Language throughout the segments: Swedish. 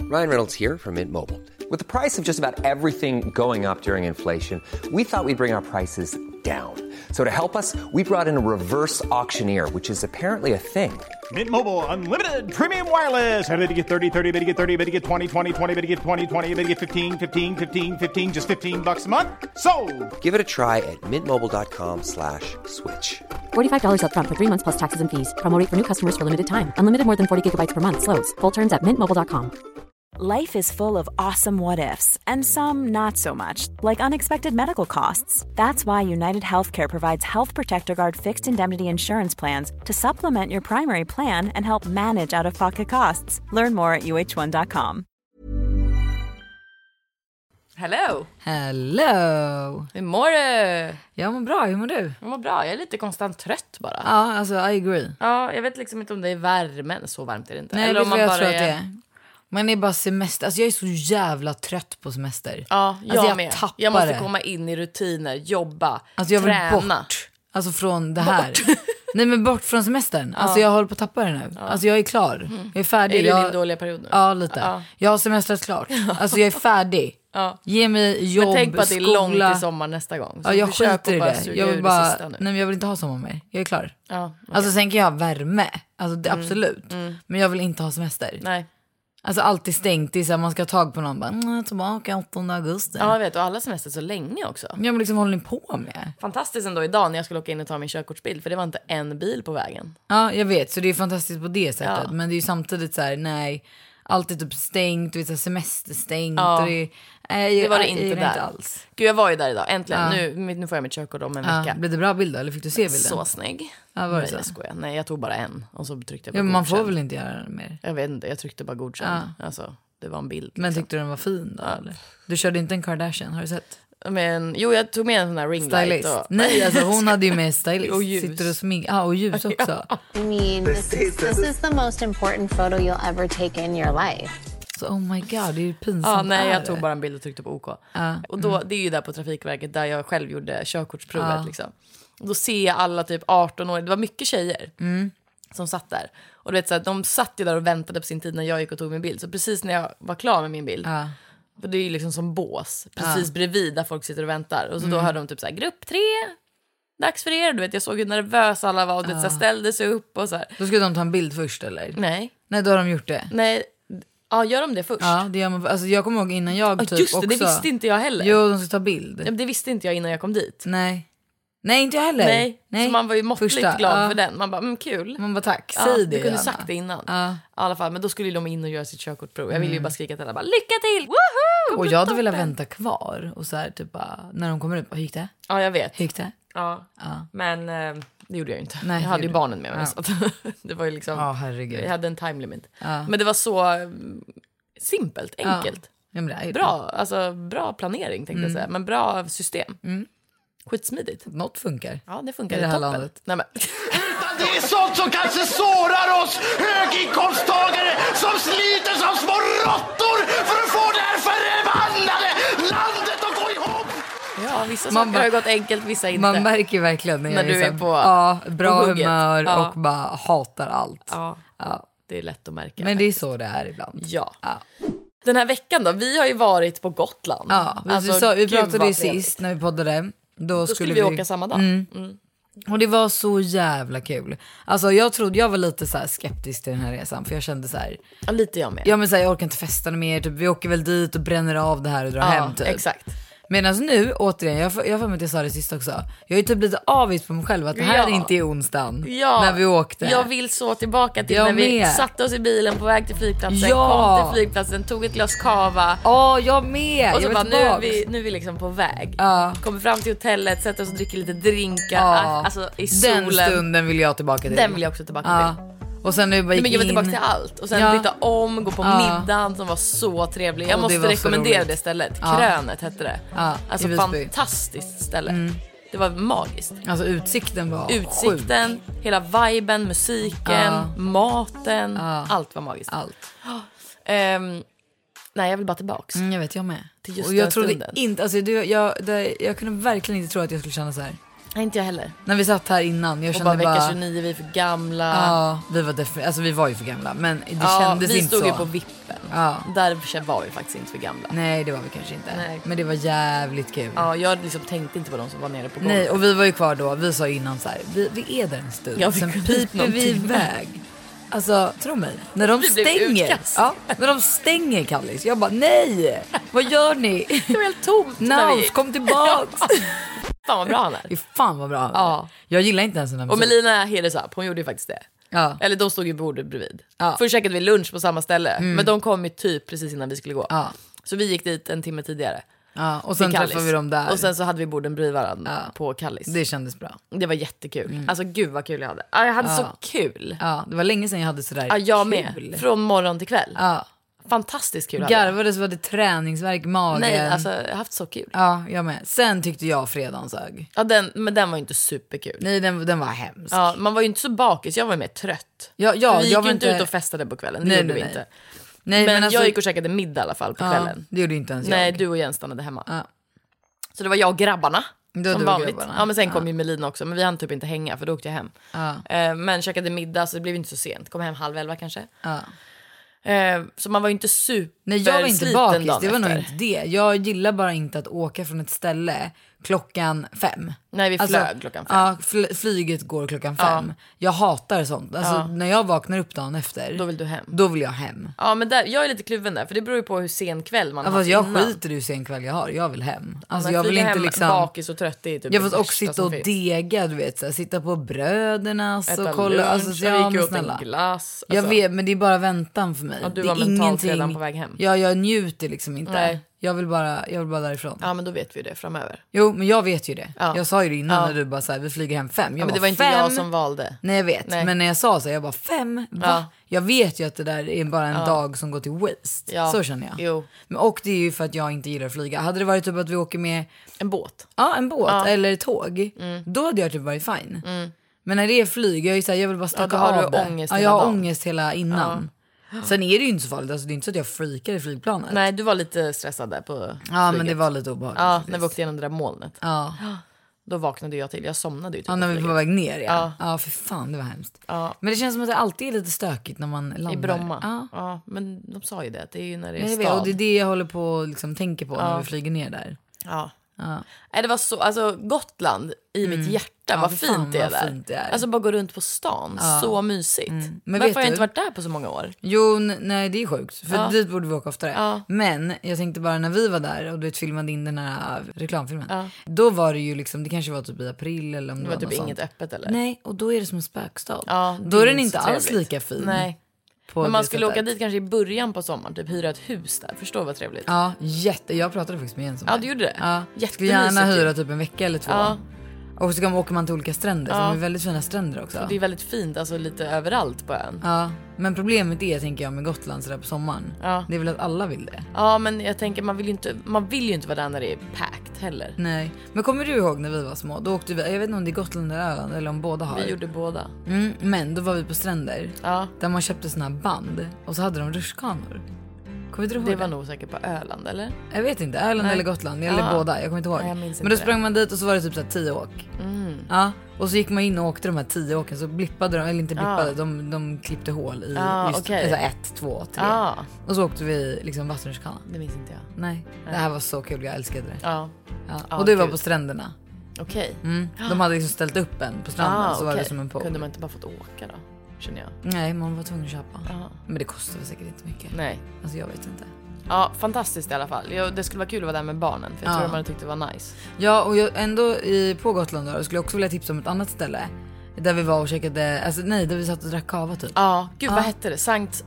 Ryan Reynolds here from Mint Mobile. With the price of just about everything going up during inflation, we thought we'd bring our prices down. So to help us, we brought in a reverse auctioneer, which is apparently a thing. Mint Mobile Unlimited Premium Wireless. How to get 30, 30, bit to get 30, bit to get 20, 20, 20, bit to get 20, 20, bit to get 15, 15, 15, 15, just $15 a month? Sold! Give it a try at mintmobile.com/switch. $45 up front for 3 months plus taxes and fees. Promo rate for new customers for limited time. Unlimited more than 40 gigabytes per month. Slows full terms at mintmobile.com. Life is full of awesome what-ifs, and some not so much, like unexpected medical costs. That's why United Healthcare provides Health Protector Guard fixed indemnity insurance plans to supplement your primary plan and help manage out-of-pocket costs. Learn more at uh1.com. Hello! Hello! Hur mår du? Jag mår bra, hur mår du? Jag mår bra, jag är lite konstant trött bara. Ja, alltså I agree. Ja, jag vet liksom inte om det är värmen, så varmt är det inte. Nej, eller om man bara tror att det är. Man är bara semester, alltså jag är så jävla trött på semester. Ja, jag med. Tappar jag måste det. komma in i rutiner, jobba, alltså jag vill träna. Bort. Alltså från det här. Nej men bort från semestern. Alltså jag håller på att tappa det nu. Alltså jag är klar. Jag är färdig. Är det din dåliga period nu? Ja, lite. Ja. Jag har semestrat klart. Alltså jag är färdig. Ja. Ge mig jobb, men tänk på att det är skola. långt till sommar nästa gång. Så ja, jag skiter i det. Jag vill bara, nej, men jag vill inte ha sommar mer. Jag är klar. Ja, okay. Alltså sen kan jag ha värme. Alltså det, absolut. Men jag vill inte ha semester. Nej. Alltså alltid stängt. Det är så här, man ska ha tag på någon. Bara, tillbaka 8 augusti. Ja, jag vet. Och alla semester så länge också. Ja, men liksom håller ni på med? Fantastiskt ändå idag när jag skulle åka in och ta min körkortsbil. För det var inte en bil på vägen. Ja, jag vet. Så det är fantastiskt på det sättet. Ja. Men det är ju samtidigt så här, nej. Alltid typ stängt, du vet, semesterstängt. Ja. Och det var det inte där. Inte alls. Gud, jag var ju där idag. Äntligen. Ja. Nu får jag mitt körkort om en vecka. Blev det bra bild då? Eller fick du se bilden? Så snygg. Ja, var det Nej, så? jag skojar. Nej, jag tog bara en. Och så tryckte jag på Ja, men man godkänd. får väl inte göra det mer? Jag vet inte, jag tryckte bara godkänd. Alltså, det var en bild. Men liksom. tyckte du den var fin då? Eller? Du körde inte en Kardashian, har du sett? Men, jo, jag tog med en sån här ring light. Och... Nej, alltså hon hade ju med stylist. Och ljus. Sitter och smink. Och ljus också. I mean, this is the most important photo you'll ever take in your life. Så oh my god, det är ju pinsamt. Ja, nej, jag tog bara en bild och tryckte på OK. Och då, det är ju där på Trafikverket där jag själv gjorde körkortsprovet. Liksom. Och då ser jag alla typ 18 år. Det var mycket tjejer som satt där. Och du vet, så här, de satt ju där och väntade på sin tid när jag gick och tog min bild. Så precis när jag var klar med min bild. För det är ju liksom som bås. Precis bredvid där folk sitter och väntar. Och så då hörde de typ så här, grupp 3. Dags för er. Du vet, jag såg hur nervösa alla var. Och det så här, ställde sig upp och så här. Då skulle de ta en bild först eller? Nej. Nej, då har de gjort det. Nej. Ja, gör de det först? Ja, det gör man. Alltså jag kommer ihåg innan jag typ just det, också. det visste inte jag heller. Jo, de ska ta bild. Ja, det visste inte jag innan jag kom dit. Nej, inte jag heller. Nej. Så man var ju måttligt Första, glad för den. Man bara, kul. Man bara tack, säg det. Du kunde Anna. sagt det innan. Ja. I alla fall, men då skulle de in och göra sitt körkortprov. Jag ville ju bara skrika till alla, bara, lycka till! Woohoo! Och jag hade velat vänta kvar. Och så här typ bara, när de kommer upp, hur gick det? Ja, jag vet. Hur gick det? Ja. Men det gjorde jag ju inte. Nej, jag hade ju gjorde. barnen med mig. Så att det var ju liksom, herregud. jag hade en time limit. Men det var så simpelt, enkelt. Ja, men det är ju Bra, alltså bra planering tänkte jag säga. Men bra system. Skitsmidigt. Något funkar. Ja, det funkar I det här toppen. landet. Nej, men. Det är sånt som kanske sårar oss höginkomsttagare som sliter som små råttor för att få det här förbannade landet att gå ihop. Ja, vissa saker har gått enkelt, vissa inte. Man märker verkligen när När jag du är på bra på hugget. humör och bara hatar allt. Ja, det är lätt att märka. Men det är så det är ibland. Ja. Den här veckan då, vi har ju varit på Gotland. Ja, Alltså, vi gud, pratade vad ju trevligt. sist när vi poddade. Då skulle vi åka samma dag. Och det var så jävla kul. Alltså jag var lite så här skeptisk till den här resan. För jag kände så här, Ja, lite jag med. ja men så här, jag orkar inte festa mer. Typ, vi åker väl dit och bränner av det här och drar hem typ. Exakt. Medan nu, återigen, jag får med att jag sa det sist också. Jag är ju typ lite avvis på mig själv att det här inte är onsdagen när vi åkte. Jag vill så tillbaka till Jag när vi med. satte oss i bilen på väg till flygplatsen, Ja. kom till flygplatsen, tog ett glas kava. Jag med. Och så jag bara, vill nu är, tillbaks. nu är vi liksom på väg. Ja. Kommer fram till hotellet, sätter oss och dricker lite drinkar. Alltså i Den solen. stunden vill jag tillbaka till. Den vill jag också tillbaka till. Och sen nu bara gick Men jag vill in. tillbaka till allt. Och sen byta om, gå på middagen som var så trevlig. Jag Och det måste var så rekommendera roligt. det stället. Krönet hette det. Alltså i Visby. fantastiskt ställe. Det var magiskt. Alltså utsikten var Utsikten, sjuk. hela viben, musiken, maten. Allt var magiskt. Allt. Nej, jag vill bara tillbaks. Jag vet, jag med. Till just och jag den trodde stunden. inte, alltså jag kunde verkligen inte tro att jag skulle känna så här. Nej, inte jag heller. När vi satt här innan, jag kände bara vecka 29, vi är för gamla. Ja, vi var ju för gamla, men det kändes inte så. Vi stod ju på vippen. Där var vi faktiskt inte för gamla. Nej, det var vi kanske inte. Nej. Men det var jävligt kul. Ja, jag liksom tänkte inte på de som var nere på golvet. Nej, och vi var ju kvar då. Vi sa innan så här, vi är där en stund. Ja, sen piper vi iväg. Alltså, tro mig, när de när de stänger Kallis, jag bara nej, vad gör ni? Det var helt tomt. Naus, kom tillbaks. Fan vad bra han är. Fan vad bra han är. Ja. Jag gillar inte ens den här Och Melina Heresap, hon gjorde ju faktiskt det. Ja. Eller de stod ju på bordet bredvid. Ja. Först käkade vi lunch på samma ställe. Men de kom ju typ precis innan vi skulle gå. Ja. Så vi gick dit en timme tidigare. Ja, och sen träffade vi dem där. Och sen så hade vi borden bredvid varandra på Kallis. Det kändes bra. Det var jättekul. Alltså gud vad kul jag hade. Jag hade så kul. Ja, det var länge sedan jag hade sådär kul. Jag med. Från morgon till kväll. Ja. Fantastiskt kul. Garvade så var det träningsverk, magen. Nej, alltså jag har haft så kul. Ja, jag med. Sen tyckte jag fredagen sög. Ja, men den var ju inte superkul. Nej, den var hemsk. Ja, man var ju inte så bakis, jag var mer trött. Ja, vi gick ju inte ut och festade på kvällen, det gjorde vi inte. Nej, men alltså, jag gick och käkade middag i alla fall på kvällen. Det gjorde inte ens jag. Nej, du och Jens stannade hemma. Ja. Så det var jag och grabbarna. Som vanligt. Ja, men sen kom ju Melina också. Men vi hann typ inte hänga för då åkte jag hem. Men käkade middag så det blev inte så sent. Kom hem 10:30 kanske. Så man var ju inte super. Nej, jag var inte bakis, det var nog inte det. Jag gillar bara inte att åka från ett ställe klockan 5. Nej, vi flög klockan 5. Ja, flyget går klockan 5. Jag hatar sånt. Alltså, när jag vaknar upp dagen efter, då vill du hem. Då vill jag hem. Ja, men jag är lite kluven där, för det beror ju på hur sen kväll man har. Jag skiter i hur sen kväll jag har. Jag vill hem. Alltså, jag vill inte liksom bakis och trött, det är typ. Jag vill också sitta och dega, du vet, så här, sitta på bröderna och kolla lunch, alltså jag gick åt en glass. Alltså. Jag vet, men det är bara väntan för mig. Ja, du det var är mentalt redan på väg hem. Ja, jag njuter liksom inte. Nej. Jag vill bara därifrån. Ja, men då vet vi det framöver. Jo, men jag vet ju det. Ja. Jag sa ju det innan när du bara så här, vi flyger hem 5. Men det var inte jag som valde. Nej, jag vet. Nej. Men när jag sa så här, jag bara 5, va? Ja. Jag vet ju att det där är bara en dag som går till waste. Ja. Så känner jag. Jo. Och det är ju för att jag inte gillar att flyga. Hade det varit typ att vi åker med en båt. Ja, en båt eller tåg. Då hade jag typ varit fine. Men när det är flyg, jag är så här, jag vill bara stacka av det. Ångest jag har ångest hela innan. Sen är det ju inte så farligt, alltså det är inte så att jag freakar i flygplanet. Nej, du var lite stressad där på flyget. Ja, men det var lite obehagligt. Ja, när vi åkte igenom det där molnet. Ja. Då vaknade jag till, jag somnade ju typ. Ja, när vi var på väg ner, ja, för fan, det var hemskt. Ja. Men det känns som att det alltid är lite stökigt när man landar. I Bromma, ja, men de sa ju det, att det är ju när det är stad. Och det är det jag håller på och liksom tänker på när vi flyger ner där. Ja. Det var så, alltså Gotland i mitt hjärta, vad fint det är där. Fint det är. Alltså bara gå runt på stan, så mysigt. Men varför har jag inte varit där på så många år? Jo, nej, det är sjukt, för dit borde vi åka oftare. Men jag tänkte bara när vi var där och du filmade in den här reklamfilmen, då var det ju liksom, det kanske var typ i april eller om det var typ inget öppet eller? Nej, och då är det som en spökstad. Då är den inte alls lika fin. Nej. Men man skulle åka dit kanske i början på sommaren, typ hyra ett hus där. Förstår vad trevligt. Ja, jag pratade faktiskt med Jens om det. Ja, du gjorde det? Ja, skulle gärna hyra typ en vecka eller 2. Ja. Och så åker man till olika stränder, för de är väldigt fina stränder också. Och det är väldigt fint, alltså lite överallt på ön. Ja, men problemet är, tänker jag, med Gotland sådär på sommaren. Ja. Det är väl att alla vill det. Ja, men jag tänker, man vill ju inte vara där när det är packed heller. Nej, men kommer du ihåg när vi var små? Då åkte vi, jag vet inte om det är Gotland eller Öland, eller om båda har. Vi gjorde båda. Men då var vi på stränder, där man köpte såna här band, och så hade de rutschkanor. Det var nog säkert på Öland, eller? Jag vet inte, Öland eller Gotland, eller båda, jag kommer inte ihåg. Men då sprang man dit och så var det typ så här 10 åk. Ja, och så gick man in och åkte de här 10 åken, så blippade de, eller inte blippade, de klippte hål i just 1, 2, 3. Och så åkte vi liksom vattenrutschkana. Det minns inte jag. Nej, det här var så kul, jag älskade det. Och du var på stränderna. Okej. De hade liksom ställt upp en på stranden, så var det som en pool. Kunde man inte bara fått åka då? Känner jag. Nej, man var tvungen att köpa. Men det kostar väl säkert inte mycket. Nej. Alltså jag vet inte. Ja, fantastiskt i alla fall. Det skulle vara kul att vara där med barnen, för jag tror att man tyckte det var nice. Ja, och jag ändå på Gotland då, skulle jag också vilja tipsa om ett annat ställe. Där vi var och käkade, alltså nej, där vi satt och drack kava typ. Ja, gud vad hette det? Sankt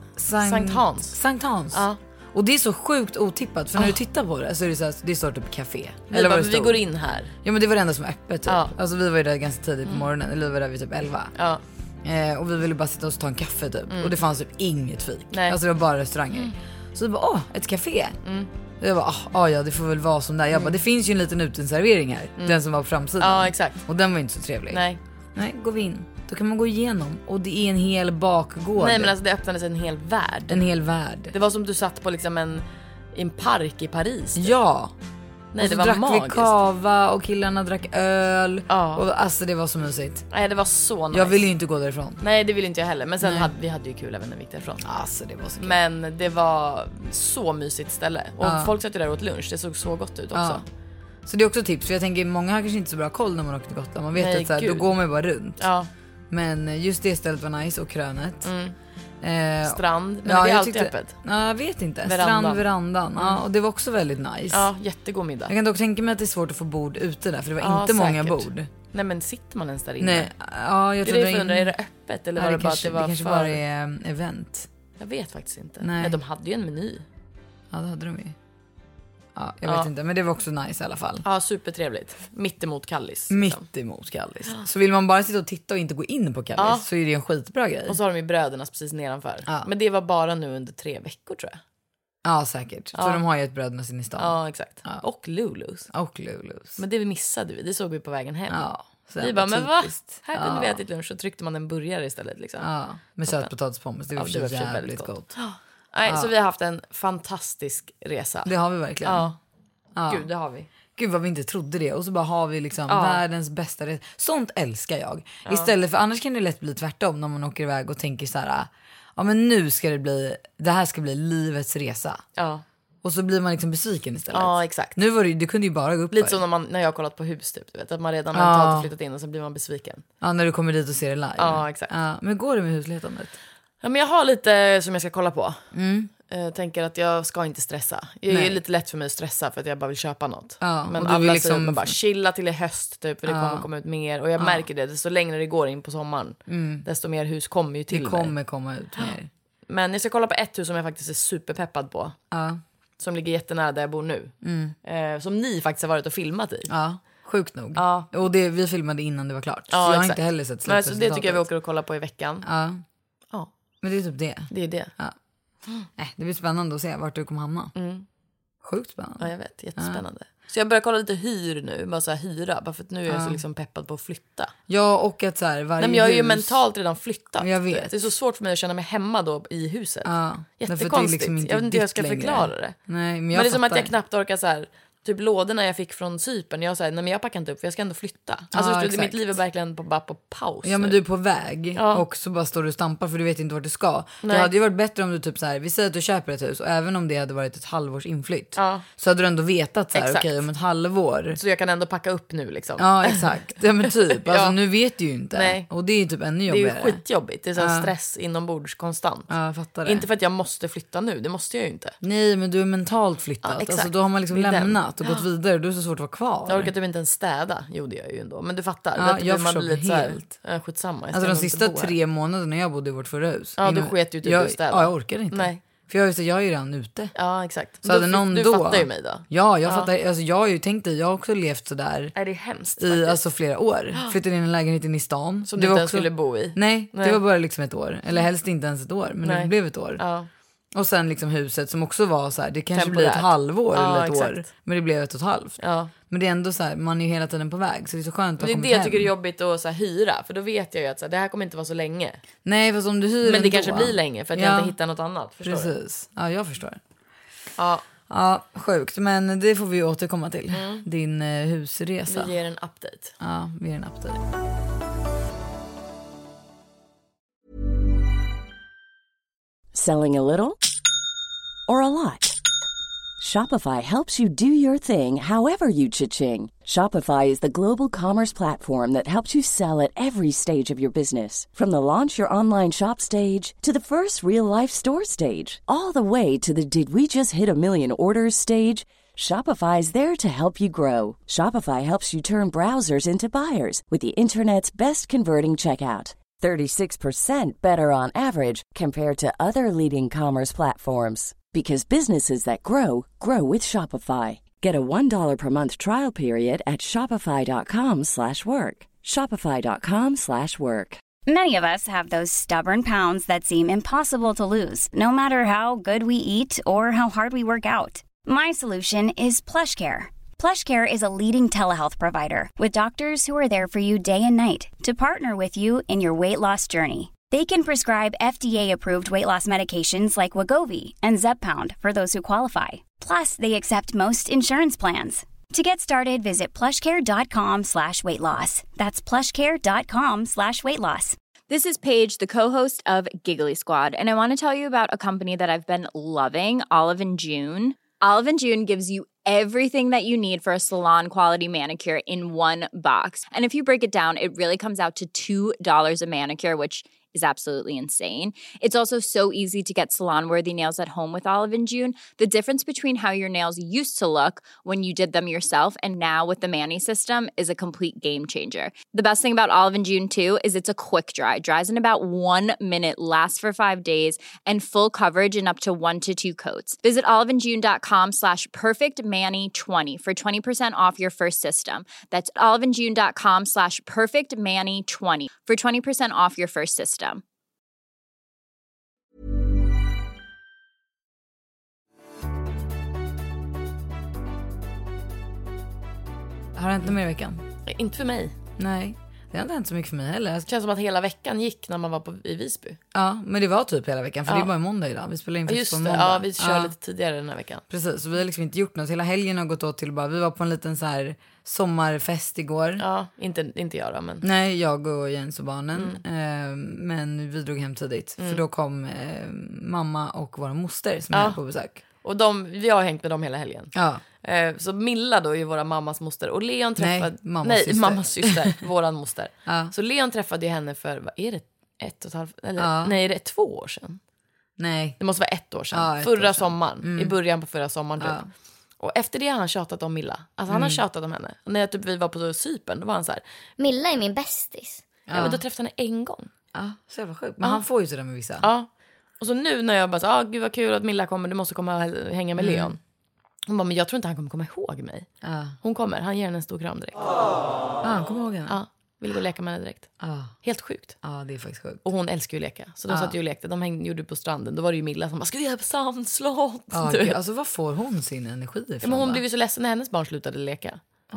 Hans. Sankt Hans. Ja. Och det är så sjukt otippat, för när du tittar på det så är det så här, det står typ café. Eller vad vi går in här. Ja, men det var det enda som var öppet typ. Alltså vi var ju där ganska tidigt på morgonen, eller vi var där vid typ 11. Ja. Och vi ville bara sitta och ta en kaffe typ. Och det fanns typ inget fik. Nej. Alltså det var bara restauranger. Så vi bara, ett café. Och jag bara, ja det får väl vara som där. Jag bara, det finns ju en liten uteservering här. Den som var på framsidan. Ja, exakt. Och den var inte så trevlig. Nej, går vi in. Då kan man gå igenom. Och det är en hel bakgård. Nej, men alltså det öppnades en hel värld. En hel värld. Det var som du satt på liksom en park i Paris. Typ. Ja. Nej, det var drack magiskt. Vi kava och killarna drack öl. Och alltså det var så mysigt. Nej, det var så nice. Jag ville ju inte gå därifrån. Nej, det ville inte jag heller. Men sen hade vi ju kul även när vi gick därifrån. Alltså det var så kul. Men det var så mysigt ställe. Och folk satt ju där åt lunch. Det såg så gott ut också. Så det är också tips. För jag tänker, många har kanske inte så bra koll när man åker till Gotland. Man vet att så här, då går man bara runt. Men just det stället var nice. Och krönet. Strand, men det är alltid öppet. Ja, jag vet inte. Verandan. Verandan. Ja, och det var också väldigt nice. Ja, jättegod middag. Jag kan dock tänka mig att det är svårt att få bord ute där. För det var inte många bord. Nej, men sitter man ens där inne? Nej, ja, jag tror det är är det öppet eller var det bara att det var kanske bara är event? Jag vet faktiskt inte. Nej. Men de hade ju en meny. Ja, det hade de ju. Ja, jag vet inte, men det var också nice i alla fall. Ja, supertrevligt. Mitt emot Kallis. Mitt emot Kallis. Så vill man bara sitta och titta och inte gå in på Kallis så är det en skitbra grej. Och så har de ju brödernas precis nedanför. Men det var bara nu under 3 veckor tror jag. Ja, säkert. För de har ju ett brödernas inne i stan. Ja, exakt. Och Lulus. Men det missade vi. Det såg vi på vägen hem. Ja. Vi bara, men vad? Här kunde vi ätit lunch och tryckte man en burgare istället liksom. Ja, med sötpotatispommes. Det var så jävligt gott. Nej, så vi har haft en fantastisk resa. Det har vi verkligen. Ja. Gud, det har vi. Gud vad vi inte trodde det. Och så bara har vi liksom världens bästa resa. Sånt älskar jag. Istället för annars kan det lätt bli tvärtom när man åker iväg och tänker så här: ja men nu ska det här ska bli livets resa. Ja. Och så blir man liksom besviken istället. Ja, exakt. Nu var det kunde ju bara gå upp. Lite som när jag har kollat på hus typ, du vet, att man redan har flyttat in och så blir man besviken. Ja, när du kommer dit och ser det live. Ja, exakt. Ja, men går det med husletandet? Ja, men jag har lite som jag ska kolla på. Tänker att jag ska inte stressa. Det är lite lätt för mig att stressa för att jag bara vill köpa något. Men alla säger att man bara chilla till i höst typ, för det kommer komma ut mer. Och jag märker det, desto längre det går in på sommaren desto mer hus kommer ju till mig. Det kommer komma ut mer. Men jag ska kolla på ett hus som jag faktiskt är superpeppad på. Som ligger jättenära där jag bor nu. Som ni faktiskt har varit och filmat i. Ja, sjukt nog. Och vi filmade innan det var klart. Så jag har inte heller sett slutresultatet. Så det tycker jag vi åker och kollar på i veckan. Ja. Men det är typ det. Det är det. Det blir spännande att se vart du kommer hamna. Sjukt spännande. Ja, jag vet. Jättespännande. Så jag börjar kolla lite hyr nu. Bara så här hyra. Bara för att nu är jag så liksom peppad på att flytta. Ja, och att så här varje men jag är ju mentalt redan flyttat. Jag vet. Det är så svårt för mig att känna mig hemma då i huset. Jättekonstigt. Liksom jag vet inte hur jag ska förklara det. Nej, men det är som att jag knappt orkar så här. Typ lådorna jag fick från Cypern. Jag sa, nej men jag packar inte upp för jag ska ändå flytta. Alltså mitt liv är verkligen bara på paus. Ja, men du är på väg och så bara står du och stampar för du vet inte vart du ska. Det hade ju varit bättre om du typ så här, vi säger att du köper ett hus och även om det hade varit ett halvårs inflytt så hade du ändå vetat så här, okej, om ett halvår. Så jag kan ändå packa upp nu liksom. Ja, exakt. Ja, men typ. Alltså nu vet du ju inte. Nej. Och det är ju typ ännu jobbigare. Det är ju skitjobbigt. Det är så här stress inombords konstant. Ja, jag fattar det. Inte för att jag måste flytta nu, det måste jag ju inte. Nej, men du är mentalt flyttat. Alltså då har man liksom lämnat och gått vidare. Du är så svårt att vara kvar. Jag orkar typ inte ens städa. Jo, det gör jag ju ändå. Men du fattar. Ja, jag förstår lite helt. Skitsamma. Alltså de sista 3 månaderna när jag bodde i vårt förra hus. Ja, då sket ju typ att städa. Ja, jag orkar inte. Nej. För jag är ju redan ute. Ja, exakt. Så hade någon du fattar ju mig då. Ja, jag fattar. Alltså jag har ju tänkt jag har också levt så där. Är det hemskt i alltså flera år. Flyttade in en lägenhet in i stan. Som du inte ens skulle bo i. Nej, det var bara liksom ett år. Eller helst inte ens ett år, men det blev ett år. Ja. Och sen liksom huset som också var så här, det kanske blir ett halvår eller ett år. Men det blev 1,5. Ja. Men det är ändå så här, man är ju hela tiden på väg. Så det är så skönt att komma hem. Det är det jag tycker är jobbigt att så här, hyra. För då vet jag ju att så här, det här kommer inte vara så länge. Nej, fast om du hyr men det ändå kanske blir länge för att jag inte hittar något annat. Förstår precis. Du? Ja, jag förstår. Ja, sjukt. Men det får vi återkomma till. Din husresa. Vi ger en update. Ja, vi ger en update. Selling a little or a lot? Shopify helps you do your thing however you cha-ching. Shopify is the global commerce platform that helps you sell at every stage of your business. From the launch your online shop stage to the first real-life store stage, all the way to the did we just hit a million orders stage. Shopify is there to help you grow. Shopify helps you turn browsers into buyers with the internet's best converting checkout. 36% better on average compared to other leading commerce platforms. Because businesses that grow, grow with Shopify. Get a $1 per month trial period at shopify.com/work. Shopify.com/work. Many of us have those stubborn pounds that seem impossible to lose, no matter how good we eat or how hard we work out. My solution is PlushCare. PlushCare is a leading telehealth provider with doctors who are there for you day and night to partner with you in your weight loss journey. They can prescribe FDA-approved weight loss medications like Wegovy and Zepbound for those who qualify. Plus, they accept most insurance plans. To get started, visit plushcare.com/weightloss. That's plushcare.com/weightloss. This is Paige, the co-host of Giggly Squad, and I want to tell you about a company that I've been loving, Olive & June. Olive & June gives you everything that you need for a salon-quality manicure in one box. And if you break it down, it really comes out to $2 a manicure, which is absolutely insane. It's also so easy to get salon-worthy nails at home with Olive & June. The difference between how your nails used to look when you did them yourself and now with the Mani system is a complete game changer. The best thing about Olive & June too is it's a quick dry. Dries in about 1 minute, lasts for 5 days, and full coverage in up to 1 to 2 coats. Visit oliveandjune.com/perfectmani20 for 20% off your first system. That's oliveandjune.com/perfectmani20 for 20% off your first system. Har det hänt något mer i veckan? Inte för mig. Nej, det har inte hänt så mycket för mig heller. Det känns som att hela veckan gick när man var i Visby. Ja, men det var typ hela veckan. För det är bara måndag idag. Vi spelar in först på måndag. Ja, vi kör lite tidigare den här veckan. Precis, så vi har liksom inte gjort något. Hela helgen har gått åt till bara... Vi var på en liten så här sommarfest igår. Ja, inte jag då, men... Nej, jag och Jens och barnen. Men vi drog hem tidigt. För då kom mamma och våra moster som är på besök. Och vi har hängt med dem hela helgen. Ja. Så Milla då är våra mammas moster. Och Leon träffade... mammas syster. Våran moster. Ja. Så Leon träffade ju henne för, vad är det? 1,5... Eller, nej, det är 2 år sedan. Nej. Det måste vara 1 år sedan. Förra sommaren. I början på förra sommaren typ. Och efter det har han tjatat om Milla. Alltså han har tjatat om henne. Och när typ vi var på Cypern, då var han så här: Milla är min bästis. Ja, men då träffade han henne en gång. Ja, så jävla sjukt. Men han får ju sådär med vissa. Ja. Och så nu när jag bara så, gud vad kul att Milla kommer, du måste komma och hänga med Leon. Hon bara, men jag tror inte han kommer komma ihåg mig. Hon kommer, han ger henne en stor kram direkt. Han kommer ihåg henne? Ja, vill gå och leka med henne direkt. Helt sjukt. Ja, det är faktiskt sjukt. Och hon älskar ju att leka. Så de satt ju och lekte, gjorde på stranden. Då var det ju Milla som bara, ska vi göra på sandslott? Alltså vad får hon sin energi ifrån? Ja, men hon blev ju så ledsen när hennes barn slutade leka.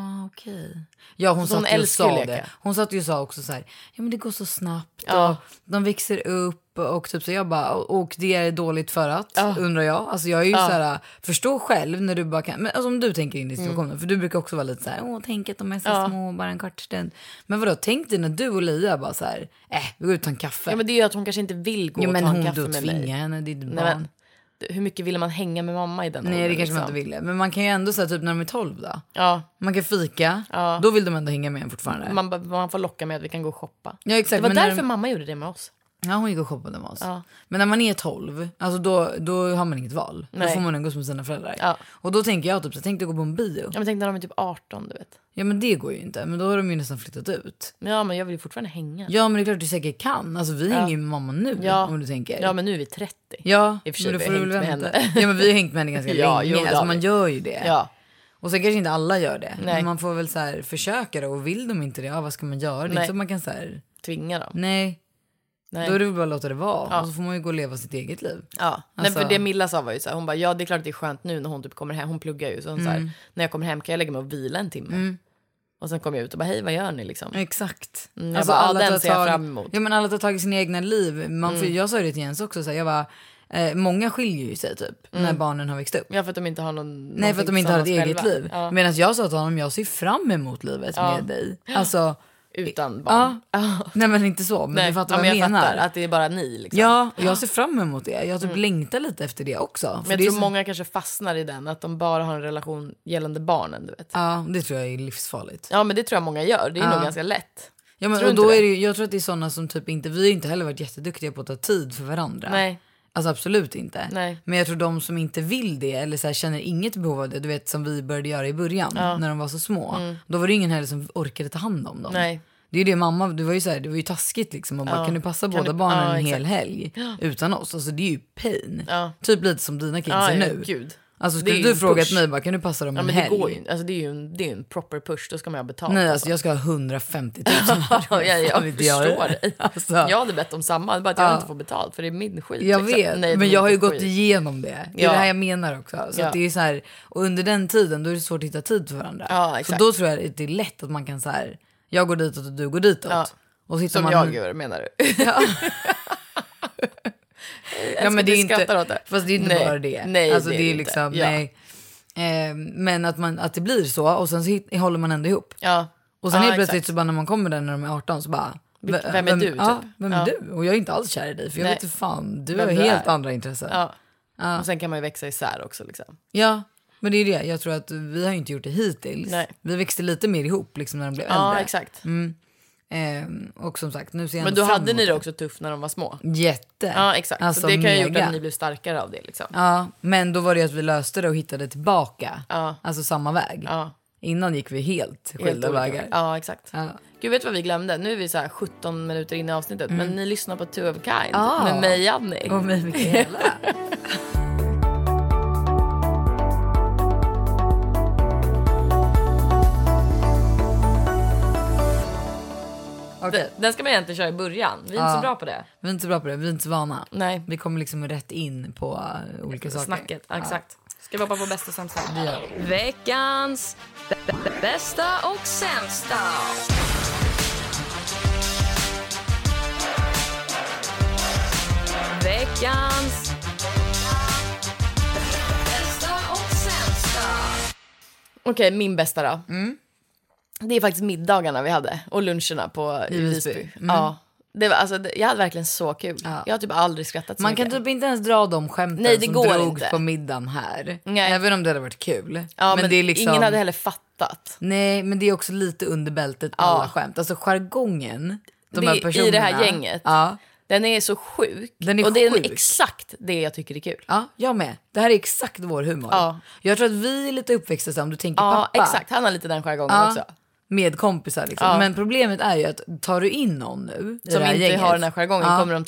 Okej. Ja, hon satt ju och sa det. Hon satt ju och sa också så här, ja men det går så snabbt och de växer upp och typ så jag bara, och det är dåligt för att, undrar jag. Alltså jag är ju så här, förstå själv när du bara kan, men alltså om du tänker in i situationen, för du brukar också vara lite så här, tänk att de är så små, bara en kort stund. Men vadå, tänk dig när du och Lia bara så här, vi går ut och tar en kaffe. Ja men det är ju att hon kanske inte vill gå och ta en kaffe med mig. Men hon tvingar henne, det är ditt barn. Hur mycket ville man hänga med mamma i den åldern? Nej, det kanske man inte ville. Men man kan ju ändå säga typ när de är 12 då. Ja. Man kan fika. Ja. Då vill de ändå hänga med en fortfarande. Man får locka med att vi kan gå och shoppa. Ja, exakt. Det var därför mamma gjorde det med oss. Ja, hon gick och shoppade med oss. Ja. Men när man är 12, alltså då har man inget val. Nej. Då får man umgås med sina föräldrar. Ja. Och då tänker jag typ så tänkte gå på en bio. Ja, men tänk när de är typ 18, du vet. Ja, men det går ju inte. Men då har de ju nästan flyttat ut. Ja, men jag vill ju fortfarande hänga. Ja, men det är klart du säkert kan. Alltså vi hänger ju med mamma nu, om du tänker. Ja, men nu är vi 30. Ja, i och för sig, vi har hängt med henne. Ja, men vi har hängt med henne ganska länge. Alltså man gör ju det. Ja. Och så kanske inte alla gör det. Nej. Men man får väl så här försöka då. Och vill de inte det, vad ska man göra? Det är inte så man kan så här tvinga dem. Nej. Då är det väl bara att låta det vara. Och så får man ju gå och leva sitt eget liv. Ja, alltså... för det Milla sa var ju så här, hon bara, det är klart att det är skönt nu när hon typ kommer hem. Hon pluggar ju, så hon så här, när jag kommer hem kan jag lägga mig och vila en timme. Och sen kom jag ut och bara, hej, vad gör ni liksom? Exakt. Alltså alla den ser jag fram emot. Ja, men alla tar tag i sina egna liv. Jag sa det till Jens också, så här, jag bara, många skiljer ju sig typ när barnen har växt upp. Ja, för att de inte har Nej, för att de inte har ett eget liv. Ja. Medan jag sa till honom, jag ser fram emot livet med dig. Alltså utan barn. Nej, men inte så. Men du fattar vad jag menar. Fattar att det är bara ni liksom. Ja, jag ser fram emot det. Jag typ längtar lite efter det också. Men jag tror många kanske fastnar i den, att de bara har en relation gällande barnen, du vet. Ja, det tror jag är livsfarligt. Ja, men det tror jag många gör. Det är nog ganska lätt. Ja, men och då är det, jag tror att det är sådana som typ inte, vi har inte heller varit jätteduktiga på att ta tid för varandra. Nej. Alltså absolut inte. Nej. Men jag tror de som inte vill det eller så här, känner inget behov av det, du vet som vi började göra i början när de var så små. Då var det ingen heller som orkade ta hand om dem. Nej. Det är ju det mamma, det var ju så här, det var ju taskigt liksom och bara, kan du passa båda barnen en hel helg utan oss? Alltså det är ju pain. Typ lite som dina kids är nu. Gud. Alltså skulle du frågat mig bara, kan du passa dem en helg? Det går ju, alltså det är ju en proper push, då ska man ha betalt. Nej, alltså jag ska ha 150 000. jag förstår dig. Alltså. Jag hade bett om samma, bara att jag inte får betalt för det är min skit. Jag vet, men jag har ju gått igenom det. Det är det här jag menar också. Så att det är så här, och under den tiden då är det svårt att hitta tid för varandra. Ja, så då tror jag att det är lätt att man kan så här, jag går ditåt och du går ditåt. Ja. Och som man... jag gör, menar du? Ja. Ja, men det är inte, fast det är inte bara det. Nej, alltså det är liksom, nej. Men att det blir så och sen så håller man ändå ihop. Ja. Och sen helt plötsligt så bara när man kommer där när de är 18 så bara vem är du typ? Ja, vem är du? Och jag är inte alls kär i dig för jag vet inte fan, du har helt andra intressen. Ja. Och sen kan man ju växa isär också liksom. Ja, men det är det. Jag tror att vi har inte gjort det hittills. Nej. Vi växte lite mer ihop liksom när de blev äldre. Ja, exakt. Och som sagt, nu ser jag. Men då hade ni det också tufft när de var små. Jätte. Ja, exakt. Alltså, så det kan ju gjort att ni blev starkare av det liksom. Ja, men då var det att vi löste det och hittade tillbaka. Alltså samma väg. Ja. Innan gick vi helt skilda vägar. Ja, exakt. Ja. Gud, vet vad vi glömde? Nu är vi så här 17 minuter in i avsnittet. Men ni lyssnar på Two of a Kind med mig, Annie. Och mig, Mikaela. Okay. Den ska man egentligen köra i början. Vi är inte så bra på det. Vi är inte så bra på det, vi är inte så vana. Nej. Vi kommer liksom rätt in på olika saker. Snacket, exakt. Ska vi hoppa på bästa och sämsta? Ja. Veckans bästa och sämsta. Veckans bästa och sämsta. Okej, min bästa då. Det är faktiskt middagarna vi hade och luncherna på Visby. Ja. Det var, alltså, jag hade verkligen så kul. Ja. Jag har typ aldrig skrattat så Man mycket. kan typ inte ens dra de skämten. Nej, det som går drogs inte på middagen här. Nej. Även om det hade varit kul. Ja, men det är liksom... ingen hade heller fattat. Nej, men det är också lite under bältet alla skämt. Alltså jargongen, de här personerna. I det här gänget. Ja. Den är så sjuk. Den är och det är sjuk. exakt det jag tycker är kul. Ja, jag med. Det här är exakt vår humor. Ja. Jag tror att vi är lite uppväxta så om du tänker pappa. Ja, exakt. Han har lite den jargongen också. Med kompisar liksom. Ja. Men problemet är ju att tar du in någon nu som inte gänget, har den här jargongen kommer de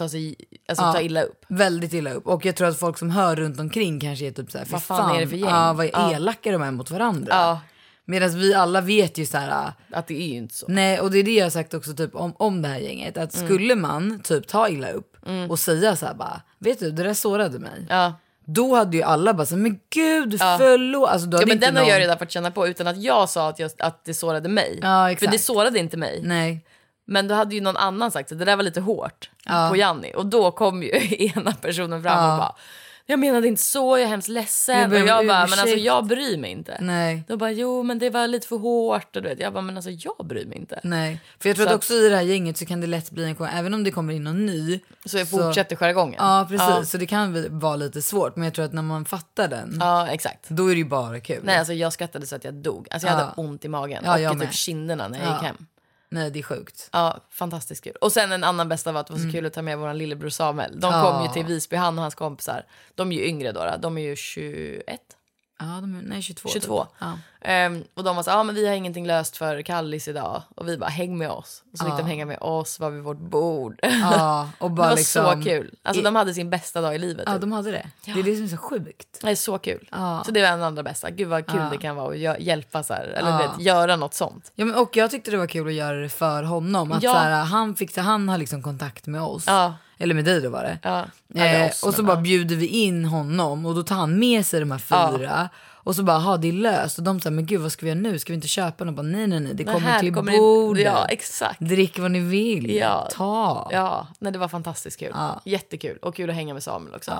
ta illa upp. Väldigt illa upp. Och jag tror att folk som hör runt omkring kanske är typ så här, vad fan är det för gäng? Vad är elaka de är mot varandra. Medan vi alla vet ju så här att det är ju inte så. Nej, och det är det jag har sagt också typ om det här gänget. Att skulle man typ ta illa upp och säga så här bara, vet du, det där sårade mig. Ja. Då hade ju alla bara så, men gud, förlåt. Alltså, ja, men den har jag redan fått känna på utan att jag sa att det sårade mig. Ja, exakt. För det sårade inte mig. Nej. Men då hade ju någon annan sagt att det där var lite hårt på Janni. Och då kom ju ena personen fram och bara, jag menade inte så, jag är hemskt ledsen. Och jag bara, men alltså jag bryr mig inte. Nej. Då bara, jo men det var lite för hårt. Och du vet, jag bara, men alltså jag bryr mig inte. Nej, för jag tror att också i det här gänget så kan det lätt bli även om det kommer in någon ny. Så fortsätter jargongen. Ja, precis. Så det kan vara lite svårt. Men jag tror att när man fattar den. Ja, exakt. Då är det ju bara kul. Nej, alltså jag skrattade så att jag dog. Alltså jag hade ont i magen. Och i typ kinderna när jag gick hem. Nej, det är sjukt. Ja, fantastiskt kul. Och sen en annan bästa var att det var så kul att ta med våran lillebror Samuel. De kom ju till Visby, han och hans kompisar. De är ju yngre då. De är ju 21. Ja, de är 22. 22. Typ. Ja. Och de var så, men vi har ingenting löst för Kallis idag. Och vi bara, häng med oss. Och så fick de hänga med oss, var vid vårt bord. Ja, och bara det var liksom... så kul. Alltså de hade sin bästa dag i livet. Ja, typ. De hade det. Ja. Det är det som är så sjukt. Det är så kul. Ja. Så det var en andra bästa. Gud vad kul det kan vara att hjälpa så här. Eller vet, göra något sånt. Ja, men, och jag tyckte det var kul att göra det för honom. Att så här, han har liksom kontakt med oss. Ja. Eller med dig då var det. Ja. Och så bara bjuder vi in honom. Och då tar han med sig de här 4. Och så bara, det är löst. Och de säger, men gud vad ska vi göra nu? Ska vi inte köpa något? Bara, nej. Det kommer till bordet. Ja, exakt. Drick vad ni vill. Ja. Ta. Ja, nej, det var fantastiskt kul. Ja. Jättekul. Och kul att hänga med Samuel också.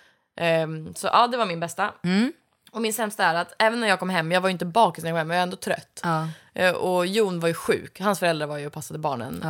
Ja. Så ja, det var min bästa. Och min sämsta är att även när jag kom hem, jag var ju inte bakis när jag kom hem, men jag var ändå trött. Och Jon var ju sjuk. Hans föräldrar var ju och passade barnen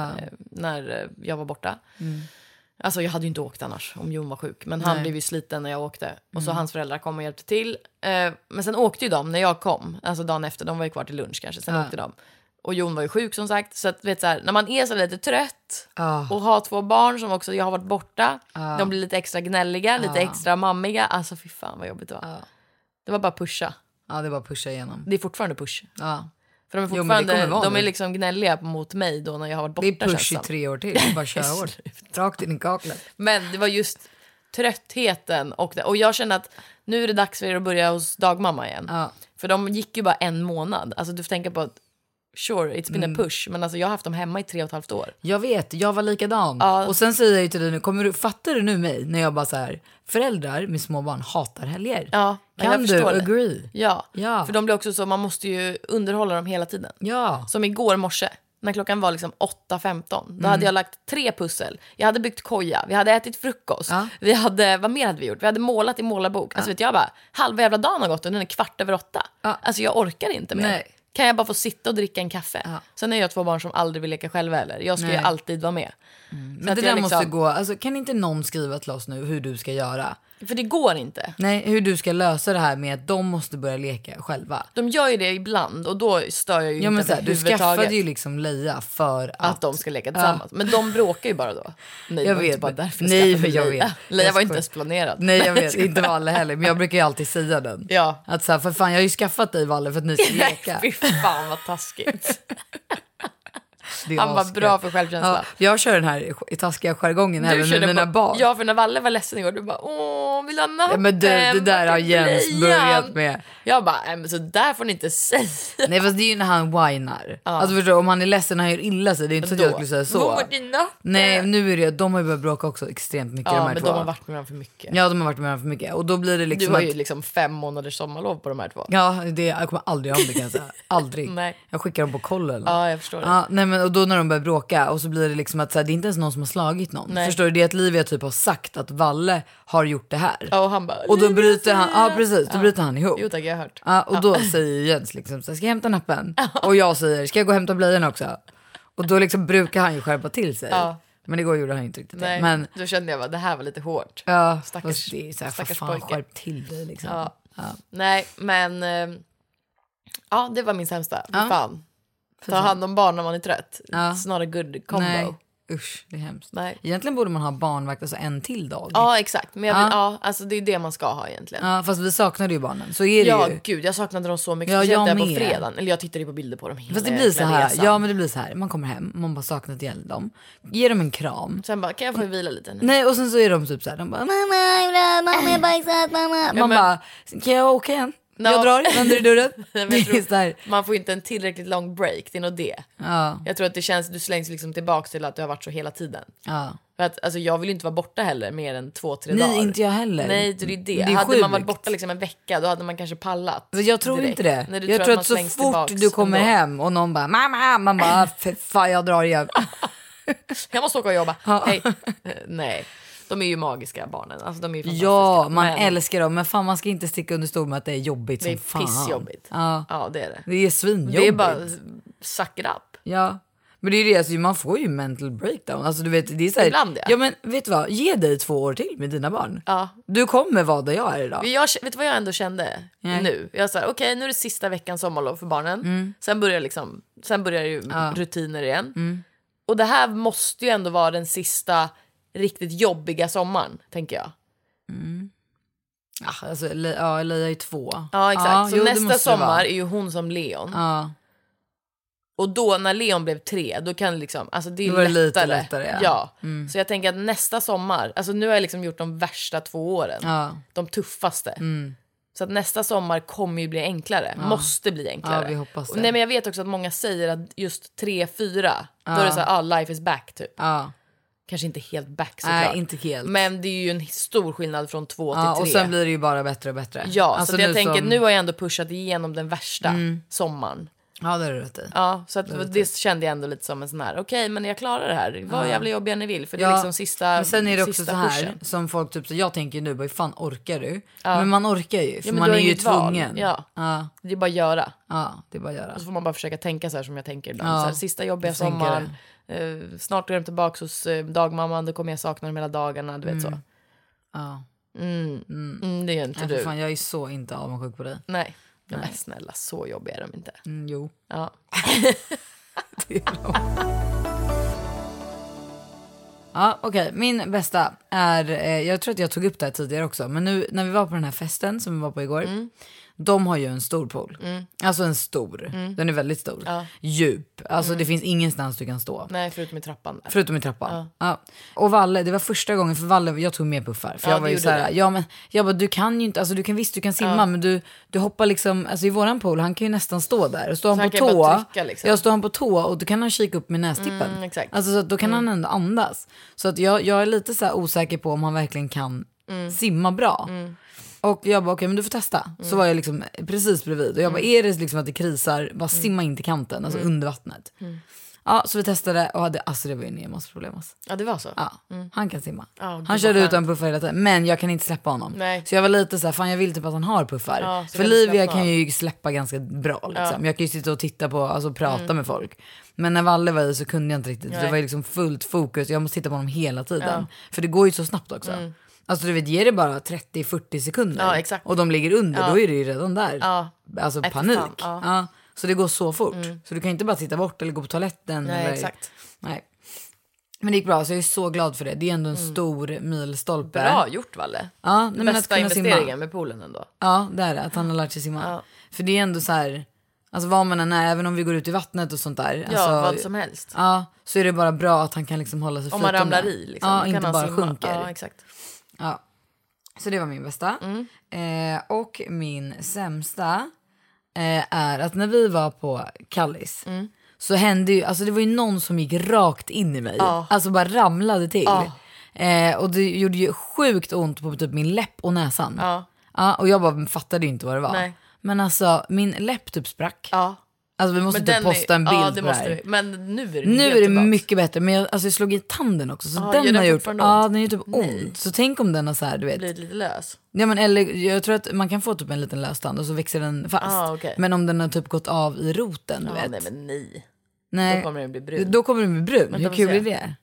när jag var borta. Alltså jag hade ju inte åkt annars om Jon var sjuk. Men han blev ju sliten när jag åkte. Och så hans föräldrar kom och hjälpte till. Men sen åkte ju de när jag kom. Alltså dagen efter, de var ju kvar till lunch kanske. Sen åkte de. Och Jon var ju sjuk som sagt. Så att vet så här, när man är så lite trött och har 2 barn som också jag har varit borta. De blir lite extra gnälliga, lite extra mammiga. Alltså fy fan vad jobbigt det var. Det var bara pusha. Ja, det var pusha igenom. Det är fortfarande push. Ja. För de är fortfarande, de är liksom gnälliga mot mig då när jag har varit borta. Det är push i 3 år till, bara köra hårt. Rakt in i kaklet. Men det var just tröttheten och jag kände att nu är det dags för er att börja hos dagmamma igen. För de gick ju bara 1 månad. Alltså du får tänka på att sure, it's been a push. Men alltså jag har haft dem hemma i 3,5 år. Jag vet, jag var likadan. Och sen säger jag ju till dig nu, fattar du nu mig? När jag bara så här, föräldrar med små barn hatar helger. Ja, kan du agree? Ja, för de blir också så, man måste ju underhålla dem hela tiden. Ja. Som igår morse, när klockan var liksom 8:15. Då hade jag lagt 3 pussel. Jag hade byggt koja, vi hade ätit frukost. Vi hade, vad mer hade vi gjort? Vi hade målat i målarbok. Alltså vet jag bara, halva jävla dagen har gått och den är 8:15. Alltså jag orkar inte mer. Nej. Kan jag bara få sitta och dricka en kaffe? Sen är jag 2 barn som aldrig vill leka själva heller. Jag ska ju alltid vara med. Men det där måste gå, alltså kan inte någon skriva till oss nu hur du ska göra? För det går inte. Nej, hur du ska lösa det här med att de måste börja leka själva. De gör ju det ibland och då stör jag ju inte men så här, du skaffade ju liksom liksom Leia för att de ska leka tillsammans. Men de bråkar ju bara då. Nej, jag vet. Bara därför Jag vet. Leia var inte ens planerad. Nej, jag vet. Inte Valle heller. Men jag brukar ju alltid säga den. Ja. Att så här, för fan, jag har ju skaffat dig Valle för att ni ska leka. Fy fan vad taskigt. Han var bra för självkänsla. Jag kör den här taskiga jargongen även med mina barn. Ja, för när Valle var ledsen igår, du bara, åh, vill han nappen? Men det där har Jens börjat med. Jag bara, men så där får ni inte säga. Nej, fast det är ju när han whinar. Alltså förstår, om han är ledsen och han gör illa sig, det är inte så att jag skulle säga så. Nej, nu är det, de har ju börjat bråka också extremt mycket. Ja, de här men två. De har varit med varandra för mycket. Ja, de har varit med varandra för mycket. Och då blir det liksom du har ju liksom 5 månaders sommarlov på de här 2. Ja, jag kommer aldrig om det kan jag säga. Aldrig. Nej. Jag skickar dem på kollen. Ja, jag förstår det. Ja, nej, men, och då när de börjar bråka och så blir det liksom att så här, det är inte ens någon som har slagit någon. Nej. Förstår du? Det är att Livia typ har sagt att Valle har gjort det här. Ja, och han bara, och då bryter han, ja precis, då bryter han ihop. Jo tack, jag har hört. Ja, och då säger Jens liksom så här, ska jag hämta nappen? Och jag säger, ska jag gå och hämta blöjan också? Och då liksom brukar han ju skärpa till sig. Ja. Men igår gjorde han inte riktigt det. Nej, Men då kände jag att det här var lite hårt. ja, Stackars, det är så här, stackars fan, pojke. skärp till dig liksom. Ja. Ja. Nej, men ja, det var min sämsta. Fan. Ta hand om barn när man är trött. It's not a good combo. Nej. Usch, det är hemskt. Nej. Egentligen borde man ha barnvakt, alltså en till dag. Ja, exakt. Men jag vill, alltså det är det man ska ha egentligen. Ja, fast vi saknade ju barnen. Så är det ja, ju. Gud, jag saknade dem så mycket. Ja, Speciellt jag där på med. fredagen. Eller jag tittade ju på bilder på dem hela Fast det blir så här. resan. Ja, men det blir så här. Man kommer hem, man bara saknat ihjäl dem. Ger dem en kram. Sen bara, kan jag få vila lite nu? Nej, och sen så är de typ så här. De bara, mamma är bajsat, mamma. Man bara, kan jag åka igen? No. Jag drar, vänder i dörren. Man får inte en tillräckligt lång break, det är nog det. Ja. Jag tror att det känns, du slängs liksom tillbaka till att du har varit så hela tiden. Ja. För att, alltså, jag vill inte vara borta heller mer än 2-3 dagar. Nej, inte jag heller. Nej, det är det. Det är hade sjukt. man varit borta liksom en vecka, då hade man kanske pallat. Jag tror direkt. inte det. Nej, jag tror att så fort du kommer hem och någon bara, mamma, man bara, för fan jag drar igen. Jag måste åka och jobba. Hej. Nej. De är ju magiska barnen. Alltså, de är ju fantastiska. Ja, man älskar dem. Men fan, man ska inte sticka under stol med att det är jobbigt som fan. Det är pissjobbigt. Ja, det är det. Det är svinjobbigt. Det är bara suck it up. Ja. Men det är det, alltså, man får ju mental breakdown. Alltså du vet, det är så här, ibland ja. Men vet du vad, ge dig 2 år till med dina barn. Ja. Du kommer vara där jag är idag. Vet du vad jag ändå kände nu? Jag sa okej, nu är det sista veckan sommarlov för barnen. Sen börjar ju rutiner igen. Och det här måste ju ändå vara den sista riktigt jobbiga sommaren, tänker jag. Alltså, Leia är 2. Ja, exakt. Så jo, nästa sommar är ju hon som Leon. Ja. Och då när Leon blev 3, då kan liksom, alltså det är då var det lättare. Lite lättare. Ja. Så jag tänker att nästa sommar, alltså nu har jag liksom gjort de värsta 2 åren. Ja. De tuffaste. Så att nästa sommar kommer ju bli enklare. Måste bli enklare. Ja, vi hoppas det. Nej, men jag vet också att många säger att just 3-4, då är det så här, life is back typ. Ja. Kanske inte helt back såklart. Nej, inte helt. Men det är ju en stor skillnad från 2 till 3. Och sen blir det ju bara bättre och bättre. Ja, alltså så jag tänker nu har jag ändå pushat igenom den värsta sommaren. Ja, det är rätt i. Ja, så att det kände jag ändå lite som en sån här, okej, men jag klarar det här. Vad jävla jobbiga ni vill, för det är liksom sista. Men sen är det också så här pushen. som folk typ så jag tänker nu, vad fan orkar du? Men man orkar ju, för men man du är har ju inget val. tvungen. Ja. Det är bara att göra. Ja, det är bara att göra. Och så får man bara försöka tänka så här som jag tänker ibland. Ja. Så här, sista jobbiga sommaren. Snart är de tillbaka hos dagmamman, då kommer jag sakna dem hela dagarna, du vet så. Ja. Det är inte du. Fan, jag är så inte avundsjuk på dig. Nej. Men snälla, så jobbiga är de inte. Jo. Ja. Det är de. Ja, okej. Min bästa är, jag tror att jag tog upp det här tidigare också, men nu när vi var på den här festen som vi var på igår, de har ju en stor pool. Alltså en stor. Den är väldigt stor. Ja. Djup. Alltså det finns ingenstans du kan stå. Nej, förutom i trappan där. Förutom i trappan. Ja. Och Valle, det var första gången för Valle, jag tog med puffar. För jag var ju så här, jag bara, du kan ju inte, alltså du kan simma, men du hoppar liksom, alltså i våran pool, han kan ju nästan stå där. Och står han på tå, jag står han på tå och då kan han kika upp med nästippen. Exakt. Alltså så då kan han ändå andas. Så att jag är lite så här osäker på om han verkligen kan simma bra. Och jag bara, okej, men du får testa. Så var jag liksom precis bredvid. Och jag bara, är det liksom att det krisar, bara simma in till kanten, alltså under vattnet. Ja, så vi testade och hade, alltså det var ju Nemos problem. Alltså. Ja, det var så? Ja, han kan simma. Oh, han körde utan puffar hela tiden, men jag kan inte släppa honom. Nej. Så jag var lite så här, fan jag vill typ att han har puffar. Ja, för Livia kan ju släppa ganska bra liksom. Jag kan ju sitta och titta på, alltså prata med folk. Men när Valle var i så kunde jag inte riktigt. Det var ju liksom fullt fokus, jag måste titta på honom hela tiden. För det går ju så snabbt också. Alltså du vet, ger det bara 30-40 sekunder. Ja, exakt. Och de ligger under, då är det ju redan där. Ja. Alltså panik. Ja. Så det går så fort. Så du kan inte bara titta bort eller gå på toaletten. Nej, eller... exakt. Nej. Men det gick bra, så jag är så glad för det. Det är ändå en stor milstolpe. Bra gjort, Valle. Ja, men bästa investeringen med poolen ändå. Ja, det är det. Att han har lärt sig simma. Ja. För det är ändå så här, alltså vad man än är, även om vi går ut i vattnet och sånt där. Ja, alltså, vad som helst. Ja, så är det bara bra att han kan liksom hålla sig flytande. Om man ramlar i liksom. Ja, kan inte bara simma. sjunker. Ja, exakt. Ja. Så det var min bästa. Och min sämsta är att när vi var på Kallis så hände ju, alltså det var ju någon som gick rakt in i mig. Alltså bara ramlade till. Och det gjorde ju sjukt ont på typ min läpp och näsan. Ja, och jag bara fattade ju inte vad det var. Nej. Men alltså min läpp typ sprack. Alltså vi måste typ posta en bild på det här. Men nu är det mycket bättre. Men jag slog i tanden också. Så den har gjort, den är typ ont. Så tänk om den har så här, du vet. Blir lite lös. Ja, men eller jag tror att man kan få typ en liten löstand och så växer den fast. Okay. Men om den har typ gått av i roten, du vet. Nej, men nej. Nej. Då kommer den bli brun. Då kommer den bli brun. Hur kul är det?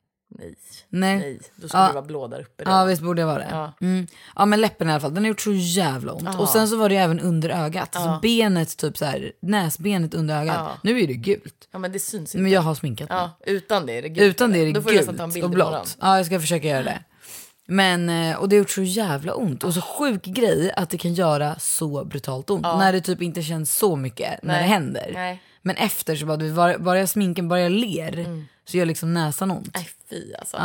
Nej. Då ska det vara blå där uppe. Ja, visst borde det vara det. Ja, men läppen i alla fall, den har gjort så jävla ont. Och sen så var det även under ögat. Alltså benet, typ så här, näsbenet under ögat. Nu är det gult. Ja, men det syns inte. Men jag har sminkat mig. Utan det är det gult. Utan det är det då får gult du nästan ta en bild och blått. Ja, jag ska försöka göra det. Men, och det har gjort så jävla ont. Och så sjuk grej att det kan göra så brutalt ont. När det typ inte känns så mycket när det händer. Nej. Men efter så bara jag sminken, bara jag ler så gör liksom näsan ont. Nej, fy alltså.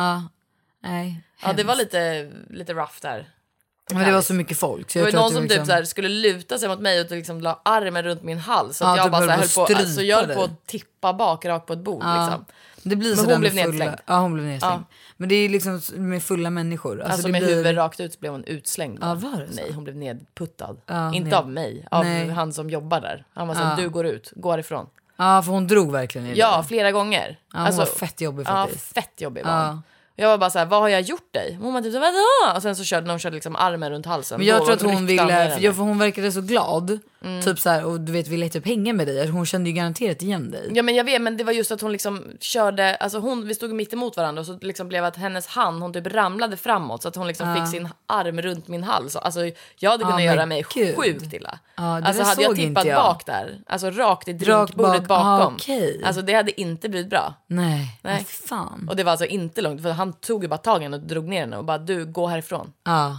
Nej, ja, det var lite rough där. Men det var så mycket folk. Så det var jag någon som liksom... typ så här skulle luta sig mot mig och liksom la armen runt min hals. Så att jag typ bara så här höll höll på att tippa bak rakt på ett bord. Liksom. Det blir men så hon blev nedslängd. Ja, hon blev nedslängd. Men det är liksom med fulla människor. Alltså det med blir... huvudet rakt ut så blev hon utslängd. Ja, var det så? Nej, hon blev nedputtad. Inte av mig, av han som jobbar där. Han var så här, du går ut, gå ifrån. Ja, för hon drog verkligen i det. Ja, flera gånger. Ja, hon var fett jobbig faktiskt. Ja, fett jobbig var hon. Jag var bara så här, vad har jag gjort dig? Hon var typ så här, vadå? Och sen så körde hon liksom armen runt halsen. Men jag tror att hon ville, för hon verkade så glad. Typ så här, och du vet, ville typ hänga med dig. Hon kände ju garanterat igen dig. Ja, men jag vet, men det var just att hon liksom körde, alltså vi stod mitt emot varandra och så liksom blev att hennes hand, hon typ ramlade framåt så att hon liksom fick sin arm runt min hals. Alltså jag hade kunnat göra mig sjukt illa. Alltså hade jag tippat bak där, alltså rakt i drinkbordet bakom. Alltså det hade inte blivit bra. Nej. Fan. Och det var alltså inte långt, för han tog ju bara tagen och drog ner henne och bara, du, gå härifrån.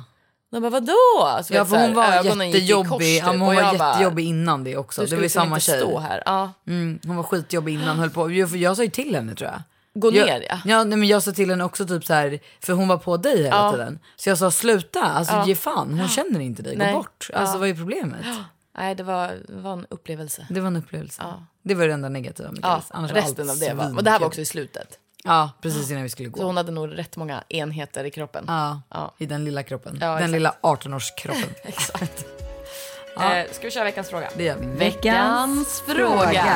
De bara, vadå? Så ja, för hon var jättejobbig. Hon var jättejobbig innan det också. Det var samma tjej. Stå här. Hon var skitjobbig innan, höll på. Jag sa ju till henne, tror jag. Gå ner, ja. Nej, men jag sa till henne också typ så här, för hon var på dig hela tiden. Så jag sa, sluta, alltså ge fan. Hon känner inte dig, gå bort. Alltså vad är problemet? Nej, det var en upplevelse. Det var en upplevelse. Det var det enda negativa med Kallis. Annars resten av det var. Och det här var också i slutet. Ja, precis innan vi skulle gå. Så hon hade nog rätt många enheter i kroppen. Ja. I den lilla kroppen. Ja, den lilla 18-årskroppen. Exakt. Ska vi köra veckans fråga? Det gör vi. Veckans fråga.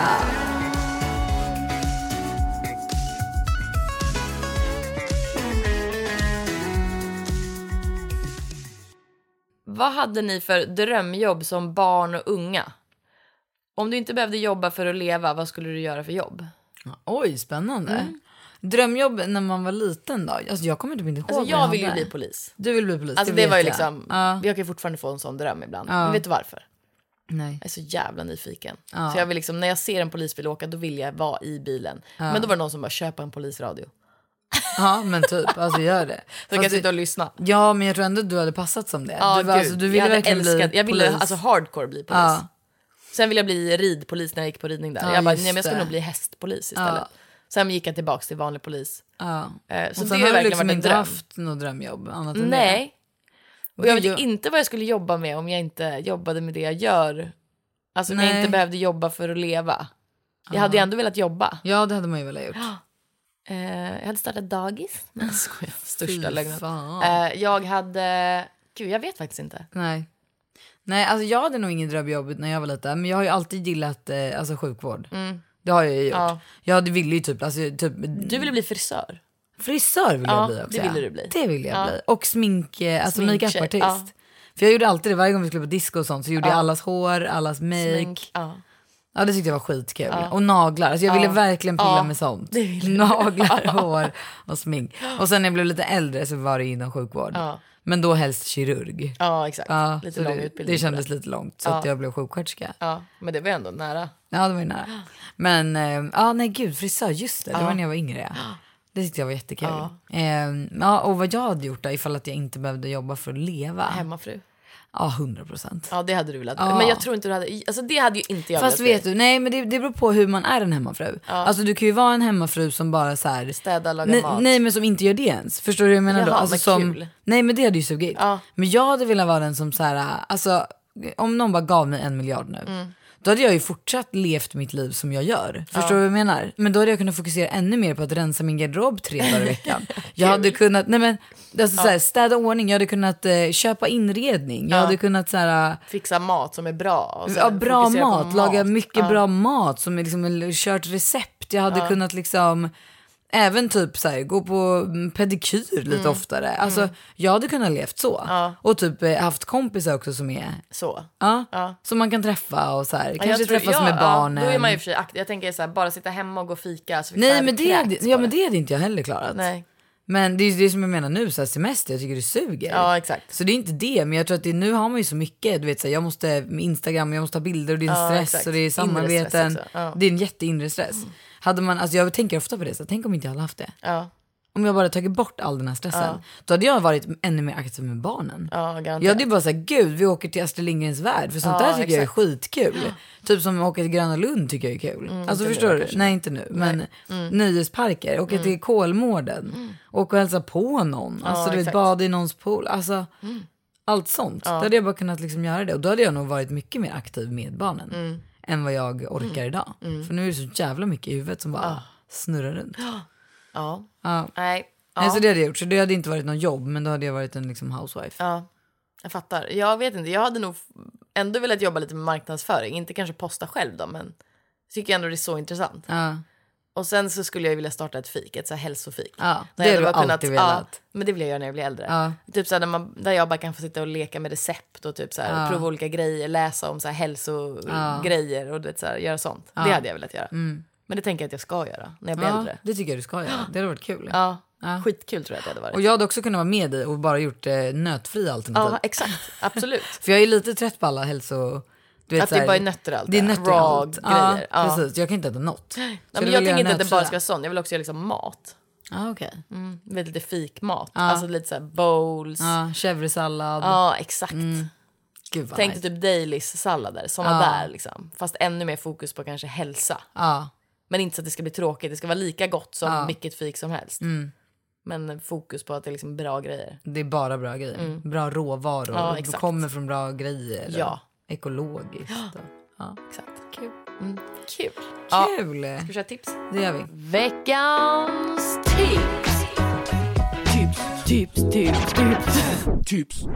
Vad hade ni för drömjobb som barn och unga? Om du inte behövde jobba för att leva, vad skulle du göra för jobb? Oj, spännande. Drömjobb när man var liten då? Alltså jag kommer typ inte ihåg. Alltså jag vill ju bli polis. Du vill bli polis, alltså det var ju liksom, jag kan ju fortfarande få en sån dröm ibland. Men vet du varför? Nej. Jag är så jävla nyfiken. Så jag vill liksom, när jag ser en polisbil åka, då vill jag vara i bilen. Men då var det någon som bara, köpa en polisradio. Ja, men typ, alltså gör det. Så jag kan sitta och lyssna. Ja, men jag tror ändå du hade passat som det. Ja, du ville verkligen bli jag ville alltså hardcore bli polis. Sen ville jag bli ridpolis när jag gick på ridning där. Jag bara, nej, men jag ska nog bli hästpolis istället. Sen gick jag tillbaka till vanlig polis. Så och sen har du liksom inte haft något drömjobb annat än nej. Och jag vet inte vad jag skulle jobba med om jag inte jobbade med det jag gör. Alltså om jag inte behövde jobba för att leva. Jag hade ju ändå velat jobba. Ja, det hade man ju velat gjort. Jag hade startat dagis. Men jag skojar, största lögnen. Jag hade... Gud, jag vet faktiskt inte. Nej, alltså jag hade nog ingen drömjobb när jag var liten. Men jag har ju alltid gillat alltså sjukvård. Det har jag ju gjort. Jag ville ju typ... Du ville bli frisör. Frisör ville jag bli också. Det ville du bli. Det ville jag bli. Och make-up-artist. För jag gjorde alltid det varje gång vi skulle på disco och sånt. Så gjorde jag allas hår, allas make. Ja, det tyckte jag var skitkul. Och naglar. Alltså jag ville verkligen pilla med sånt. Naglar, hår och smink. Och sen när jag blev lite äldre så var det inom sjukvård. Men då helst kirurg. Ja, exakt. Lite lång utbildning. Det kändes lite långt så att jag blev sjuksköterska. Ja, men det var ändå nära. Ja, det var nära. Men, nej gud, frisör, just det. Det var när jag var yngre. Det tyckte jag var jättekul. Och vad jag hade gjort då, ifall att jag inte behövde jobba för att leva. Hemmafru. Ja, 100%. Ja, det hade du velat. Men jag tror inte du hade... Alltså det hade ju inte jag velat. Fast vet du, nej men det beror på hur man är en hemmafru. Alltså du kan ju vara en hemmafru som bara så här... Städa, laga mat. Nej, men som inte gör det ens. Förstår du vad jag menar? Jaha, då? Alltså men som... kul. Nej, men det hade ju sugit. Men jag hade velat vara den som så här... Alltså, om någon bara gav mig 1 miljard nu... Då hade jag ju fortsatt levt mitt liv som jag gör. Förstår du vad jag menar? Men då hade jag kunnat fokusera ännu mer på att rensa min garderob 3 dagar i veckan. Jag hade kunnat, alltså, så här, städa ordning. Jag hade kunnat köpa inredning. Jag hade kunnat så här, fixa mat som är bra. Bra mat, laga mycket bra mat som är liksom kört recept. Jag hade kunnat liksom... Även typ så här, gå på pedikyr lite oftare. Alltså jag hade kunnat levt så. Och typ haft kompisar också som är så. Som man kan träffa och så här. Kanske träffas med barnen. Då är man ju för sig aktiv. Jag tänker så här, bara sitta hemma och gå och fika. Så nej, men det hade inte jag heller klarat. Nej. Men det är det som jag menar nu, så här, semester, jag tycker det suger. Ja, exakt. Så det är inte det, men jag tror att nu har man ju så mycket, du vet så här, jag måste med Instagram, jag måste ha bilder och det är en stress exakt. Och det är samarbeten. Det är en jätteinre stress. Hade man, alltså jag tänker ofta på det, så tänk om inte jag hade haft det. Om jag bara tagit bort all den här stressen, då hade jag varit ännu mer aktiv med barnen. Jag hade ju bara sagt, gud, vi åker till Astrid Lindgrens värld, för sånt där tycker jag är skitkul. Typ som att åka till Gröna Lund tycker jag är kul. Alltså förstår du? Nej, inte nu, men nöjesparker, åka till Kolmården, åka och hälsa på någon, alltså du vet, bada i någons pool, alltså allt sånt. Då hade jag bara kunnat liksom göra det, och då hade jag nog varit mycket mer aktiv med barnen än vad jag orkar idag. För nu är det så jävla mycket i huvudet som bara snurrar runt. Nej, så det hade jag gjort. Så det hade inte varit någon jobb, men då hade jag varit en liksom housewife. Ja, jag fattar. Jag vet inte, jag hade nog ändå velat jobba lite med marknadsföring. Inte kanske posta själv då, men jag tycker ändå det är så intressant. Och sen så skulle jag vilja starta ett fik, ett så här hälsofik. Det har du alltid velat. Men det vill jag göra när jag blir äldre. Typ så här, där jag bara kan få sitta och leka med recept och typ så här, prova olika grejer, läsa om så här hälsogrejer och det, så här, göra sånt. Det hade jag velat göra. Men det tänker jag att jag ska göra när jag blir äldre. Det tycker jag du ska göra. Det hade varit kul. Skitkul tror jag att det hade varit. Och jag hade också kunnat vara med dig och bara gjort nötfria alternativ. Ja, exakt. Absolut. För jag är lite trött på alla hälso... Du vet, att det är bara nötter allt. Det är nötter allt. Grejer. Precis. Jag kan inte äta något. Nej, men jag tänker inte att det bara ska vara sånt. Jag vill också göra liksom mat. Okej. Lite fikmat. Alltså lite så här bowls. Chèvresallad. Ja, exakt. Gud, tänk typ Dailys sallader. Såna där liksom. Fast ännu mer fokus på kanske hälsa. Men inte så att det ska bli tråkigt. Det ska vara lika gott som vilket fik som helst. Men fokus på att det är liksom bra grejer. Det är bara bra grejer. Bra råvaror. Det kommer från bra grejer. Ekologiskt. Exakt. Kul. Kul. Kul. Ska vi köra tips? Det gör vi. Veckans tips. Tips.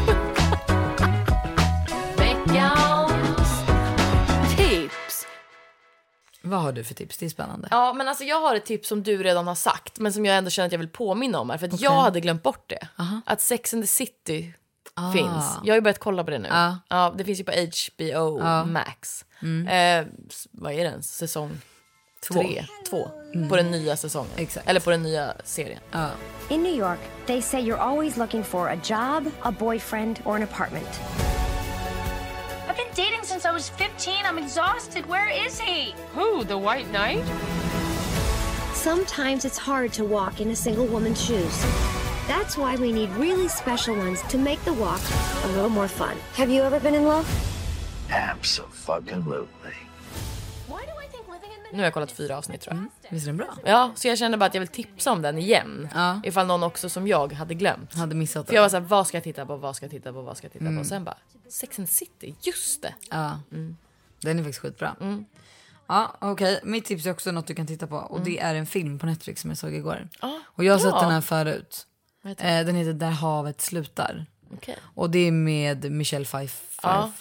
Veckans tips. Vad har du för tips? Det är spännande. Ja, men alltså jag har ett tips som du redan har sagt, men som jag ändå känner att jag vill påminna om. För att jag hade glömt bort det. Att Sex and the City finns. Jag har ju börjat kolla på det nu. Ja, det finns ju på HBO Max. Vad är den? Säsong 2 på den nya säsongen. Exakt. Eller på den nya serien. In New York, they say you're always looking for a job, a boyfriend, or an apartment. I've been dating since I was 15. I'm exhausted. Where is he? Who, the White Knight? Sometimes it's hard to walk in a single woman's shoes. That's why we need really special ones to make the walk a little more fun. Have you ever been in love? Abso-fucking-lutely. Nu har jag kollat 4 avsnitt tror jag. Visst är den bra? Ja, så jag kände bara att jag vill tipsa om den igen. Ifall någon också som jag hade glömt. Hade missat det. För jag var såhär, vad ska jag titta på? Och sen bara, Sex and the City, just det. Den är faktiskt skitbra. Ja, okej. Mitt tips är också något du kan titta på. Och det är en film på Netflix som jag såg igår. Och jag har sett den här förut. Den heter Där havet slutar. Okay. Och det är med Michelle Pfeiffer.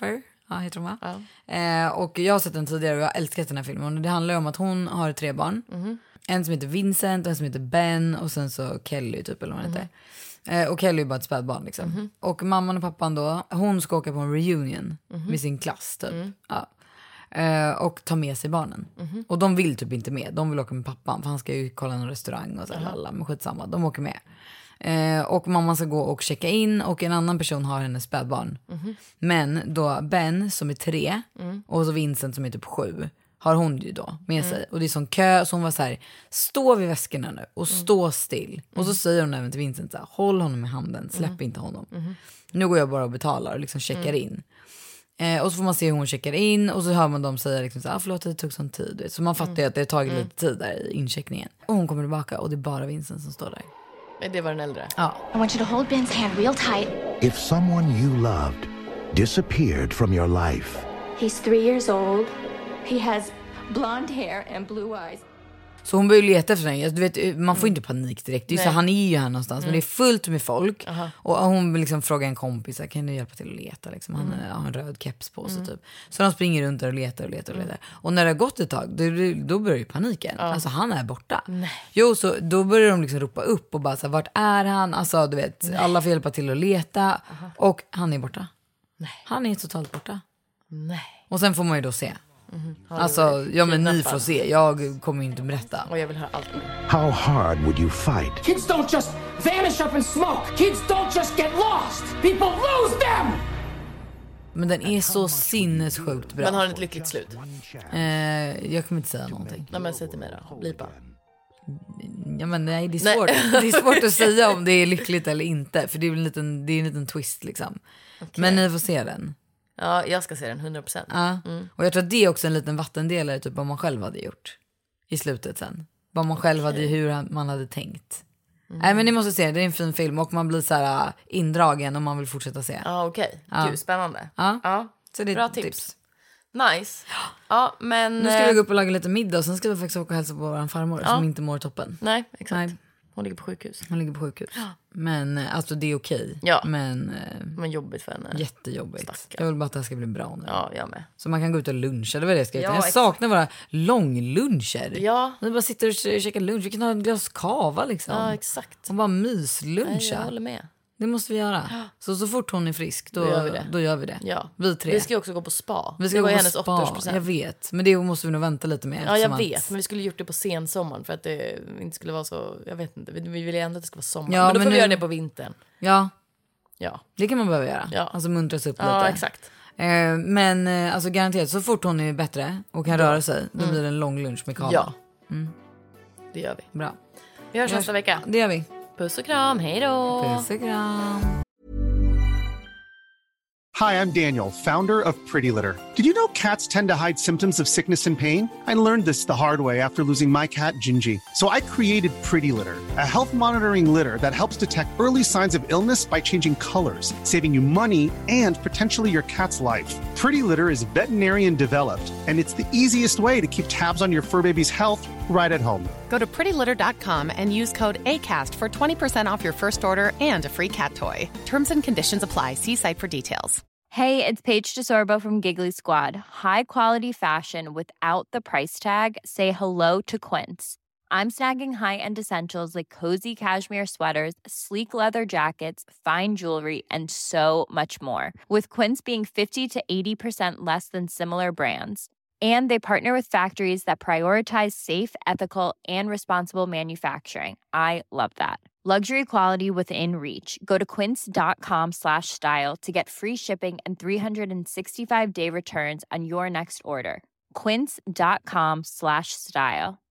Ja, heter hon, va? Och jag har sett den tidigare och jag har älskat den här filmen. Och det handlar om att hon har 3 barn. En som heter Vincent, en som heter Ben och sen så Kelly typ, eller vad hon heter. Och Kelly är bara ett spädbarn liksom. Och mamman och pappan då, hon ska åka på en reunion med sin klass typ. Ja. Och ta med sig barnen. Och de vill typ inte med. De vill åka med pappan för han ska ju kolla någon restaurang och så alla, men skitsamma, de åker med. Och mamman ska gå och checka in och en annan person har hennes spädbarn. Men då Ben som är 3 och så Vincent som är typ 7 har hon ju då med sig. Och det är sån kö, så hon var så här: stå vid väskorna nu och stå still. Och så säger hon även till Vincent så här: håll honom i handen, släpp inte honom. Nu går jag bara och betalar och liksom checkar in. Och så får man se hur hon checkar in och så hör man dem säga liksom så här: förlåt, det tog sån tid. Så man fattar ju att det har tagit lite tid där i incheckningen. Och hon kommer tillbaka och det är bara Vincent som står där. Det var den äldre. Ja. I want you to hold Ben's hand real tight. If someone you loved disappeared from your life. He's 3 years old. He has blonde hair and blue eyes. Så hon börjar leta efter den. Du vet, man får inte panik direkt. Det är så, han är ju här någonstans. Men det är fullt med folk. Och hon vill liksom fråga en kompis: kan du hjälpa till att leta? Liksom, han har en röd keps på sig typ. Så de springer runt och letar. Och när det har gått ett tag, då börjar ju paniken. Alltså han är borta. Jo, så då börjar de liksom ropa upp och bara så här: vart är han? Alltså du vet, alla får hjälpa till att leta. Och han är borta. Han är totalt borta. Och sen får man ju då se. Alltså, ja men ni får se. Jag kommer inte berätta. Och jag vill höra allt. How hard would you fight? Kids don't just vanish up in smoke. Kids don't just get lost. People lose them. Men den är så sinnessjukt bra. Men har den ett lyckligt slut? Jag kommer inte säga någonting. Nej, men säg till mig då. Blipa. Ja men nej, det är svårt. Det är svårt att säga om det är lyckligt eller inte. För det är en liten twist liksom. Men ni får se den. Ja, jag ska se den 100%. Ja. Och jag tror att det är också en liten vattendelare typ vad man själv hade gjort i slutet sen. Vad man själv hade, hur man hade tänkt. Nej men ni måste se, det är en fin film och man blir så här indragen om man vill fortsätta se. Ja, okej. Gud, spännande. Ja. Så det är bra tips. Nice. Ja, men nu ska vi gå upp och laga lite middag och sen ska vi faktiskt åka och hälsa på vår farmor som inte mår toppen. Nej, exakt. Nej. Hon ligger på sjukhus. Men alltså det är okej. Ja. Men jobbigt för henne. Jättejobbigt. Stackar. Jag vill bara att det ska bli bra nu. Ja, jag med. Så man kan gå ut och luncha. Det var det jag ska Ja, jag saknar våra långluncher. Ja. Vi bara sitter och käkar lunch. Vi kan ha en glas kava liksom. Ja, exakt. Och bara mysluncha. Nej, jag håller med. Det måste vi göra. Så fort hon är frisk, då gör vi det. Ja. Vi 3. Vi ska ju också gå på spa. Vi ska gå på hennes 80-årspresent. Jag vet, men det måste vi nog vänta lite med. Ja, jag vet. Men vi skulle gjort det på sensommaren för att det inte skulle vara så, jag vet inte. Vi vill ju ändå att det ska vara sommar. Ja, men då får vi göra det på vintern. Ja. Ja. Det kan man behöva göra. Ja. Alltså muntras upp lite. Ja, exakt. Men alltså garanterat, så fort hon är bättre och kan röra sig, då blir det en lång lunch med Karl. Ja. Det gör vi. Bra. Vi hörs nästa vecka. Det gör vi. Puss och kram, hej då! Puss och kram. Hi, I'm Daniel, founder of Pretty Litter. Did you know cats tend to hide symptoms of sickness and pain? I learned this the hard way after losing my cat, Gingy. So I created Pretty Litter, a health monitoring litter that helps detect early signs of illness by changing colors, saving you money and potentially your cat's life. Pretty Litter is veterinarian developed, and it's the easiest way to keep tabs on your fur baby's health right at home. Go to prettylitter.com and use code ACAST for 20% off your first order and a free cat toy. Terms and conditions apply. See site for details. Hey, it's Paige DeSorbo from Giggly Squad. High quality fashion without the price tag. Say hello to Quince. I'm snagging high-end essentials like cozy cashmere sweaters, sleek leather jackets, fine jewelry, and so much more. With Quince being 50 to 80% less than similar brands. And they partner with factories that prioritize safe, ethical, and responsible manufacturing. I love that. Luxury quality within reach. Go to quince.com/style to get free shipping and 365-day returns on your next order. Quince.com/style.